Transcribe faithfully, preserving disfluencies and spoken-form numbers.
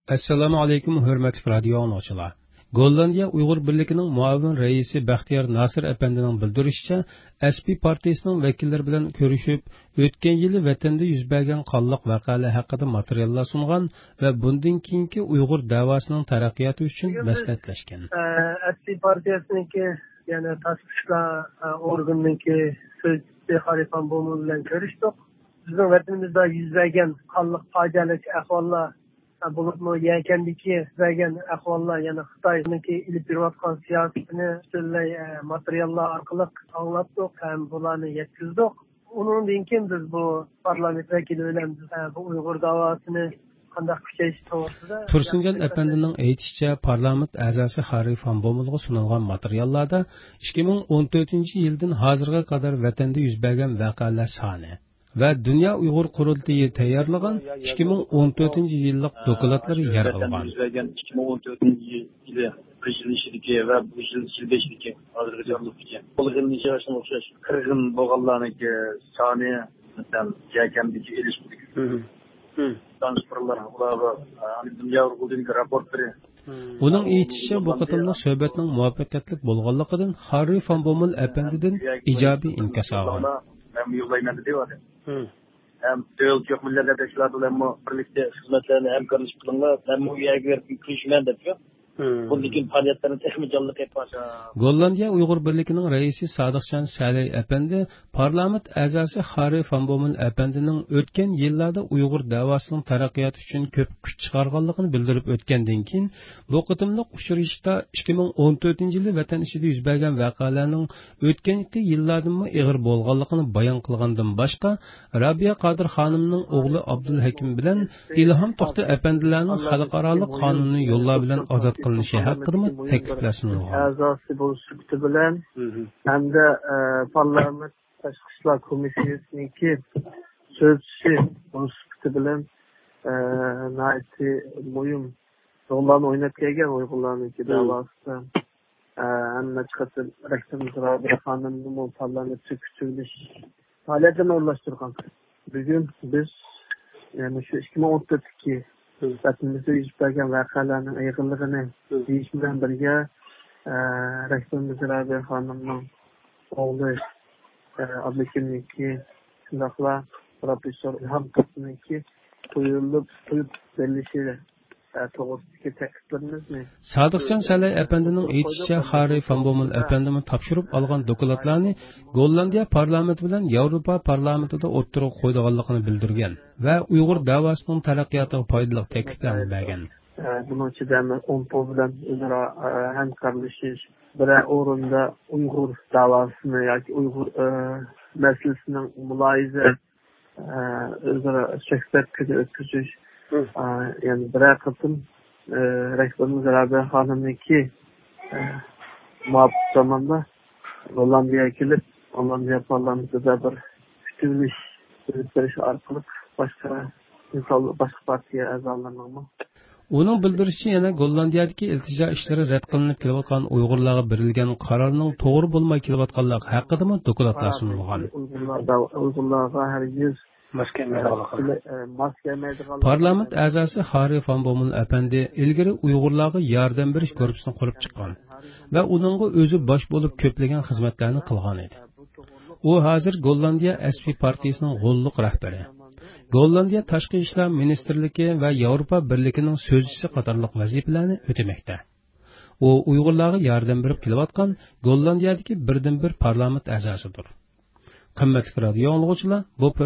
Assalomu alaykum, hurmatli radio anglag'uchilar. Gollandiya Uyg'ur birligining muavin raisi Baxtiyor Nasir apandining bildirishicha, S P partiyasining vakillari bilan ko'rishib, o'tgan yili vatanda yuz bergan qonliq voqealar haqida materiallar sungan va bundan keyingi Uyg'ur da'vosining taraqqiyoti uchun maslahatlashgan. S P partiyasiniki, ya'ni tasdiqlar organiniki so'zchi Xarifon Bomul bilan ko'rishdik. Bizning vatanimizda yuz bergan qonliq fojialik ahvollar bulutmu yelkendeki vergen ahvallar yani Xitoyniki ilip berayotgan siyasetini söyley materyallar arkalık anlattık hem bularını yetkizdik. Onun dinkin biz bu parlament vekili bilen bu Uygur davasını qanday kuchayish to'g'risida Tursunjon apandining aytishicha, parlament a'zosi Xarifon Bomulga sunilgan materiallarda ikki ming o'n to'rtinchi yildan hozirga qadar vatanda yuz bergan voqealar soni va Dünya Uyg'ur qurultiyi tayyorlagan ikki ming o'n to'rtinchi yillik dokladlar yer olgan. ikki ming o'n to'rtinchi yili prezidentlikka va bu yil silbeshlikka hozirgi jonliqga. Bo'lgan ishlarga o'xshash qirg'in bo'lganlarniki soni, masalan, yakamdagi ilishlik. Hı. Danışmanlar ularga Dünya Uyg'ur raportlari. Uning aytishicha, bu qatimliq suhbatning muvaffaqiyatli bo'lganligidan Xarifon Bomul apandidan ijobiy inkos olgan. Hem yollayman diyorlar. Hem devlet yok milletler teşkilatı bilen birlikte hizmetlerini hem karışık kılınlar hem bu yerler kırışmen de diyor. Bunun faaliyetlerini tekmilcanlık yapmışlar. Gollandiya Uyg'ur birligining raisi Sodiqjon Saley apandi parlament a'zosi Xarifon Bomul apandining o'tgan yillarda Uyg'ur davosining taraqqiyoti uchun ko'p kuch chiqarganligini bildirib o'tgandan keyin bu qitimliq uchrashishda ikki ming o'n to'rtinchi yili vatan ichida yuz bergan voqealarning o'tgangi yillardan ig'ir bo'lganligini bayon qilgandan boshqa Rabiya Qodir xonimning o'g'li Abdul Hakim bilan Ilhom To'xta apandilarning xalqaro qonuniy yo'llar bilan ozod qilinishi haqida takliflar sunilgan. A'zosi bo'lishibdi bilan hamda parlament tashqi ishlar komissiyasininki so'zchi bo'lishibdi bilan naiti muhim rollarni o'ynab kelgan Uyg'urlarniki davosida hamma chiqib rektorimiz Rabiya xonimni parlamentga kuchilish faoliyatini o'rlashtirgan. Bugun biz yani shu ikki ming o'n to'rtinchi vatanimizda yuz bergan voqealarning ayg'irligini deyish bilan birga rektorimiz Rabiya xonimning o'g'li Abdulhakimniki shundoqla professor Ilhom To'xtaninki qo'yilib qo'yib berilishi to'g'risidagi takliflarimizni Sodiqjon Saley apandining aytishicha, Xarifon Bomul apandimi topshirib olgan dokladlarni Gollandiya parlamenti bilan Yevropa parlamentida o'ttirib qo'yganligini bildirgan va Uyg'ur davosining taraqqiyotiga foydali takliflarni bergan. Bunun ichida o'npo bilan o'zaro hamkorlashish, bir o'rinda Uyg'ur davosini yoki Uyg'ur masalasining muloyiza o'zaro suhbat o'tkazish yani bir kısım rektorumuz Rabiya xonimniki muvaffaq zamanda Hollandiya'ya kelib, Hollandiya parlamentida bir kuchli so'zlash orqali boshqa inson boshqa partiya a'zolarining Uning bildirishicha, yana Gollandiyadagi iltijo ishlari rad qilinib kelayotgan Uyg'urlarga berilgan qarorning to'g'ri bo'lmay kelayotganligi haqida dokladlar sunilgan. Uyg'urlarga hargiz Parlament a'zosi Xarifon Bomul apandi ilgari Uyg'urlarga yordam berish korpusini qurib chiqqan va uningga o'zi bosh bo'lib ko'plagan xizmatlarni qilgan edi. U hozir Gollandiya S P partiyasining g'olliq rahbari, Gollandiya tashqi ishlar ministrligi va Yevropa birligining so'zchisi qatorliq vazifalarni o'tamoqda. U Uyg'urlarga yordam berib kelayotgan Gollandiyadagi birdan bir parlament a'zosidir. Qimmatli radio anglag'uchilar, bu